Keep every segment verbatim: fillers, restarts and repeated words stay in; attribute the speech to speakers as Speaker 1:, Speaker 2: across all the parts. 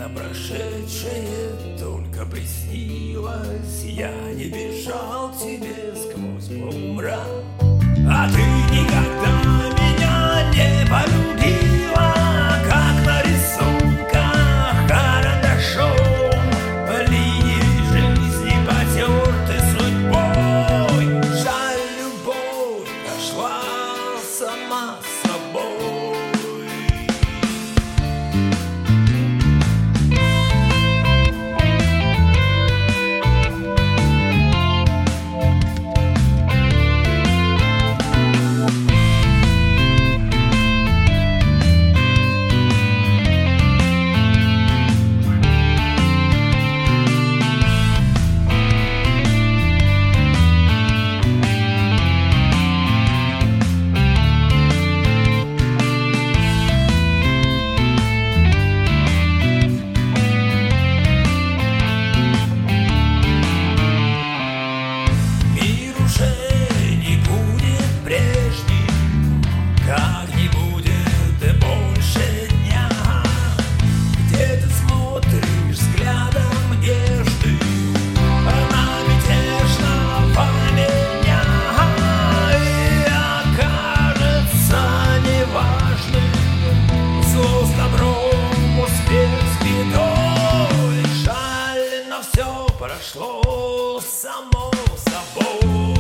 Speaker 1: на прошедшее только приснилось. Я не бежал к тебе сквозь полумрак, а ты никогда меня не полюбила, как на рисунках карандашом. Линии жизни потерты судьбой. Жаль, любовь прошла сама собой. Прошло само собой.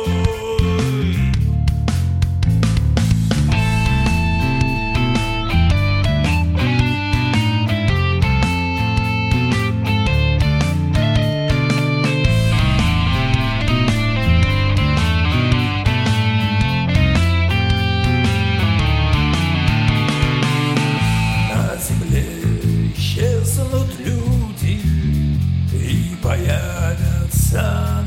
Speaker 1: На земле исчезнут люди, и появятся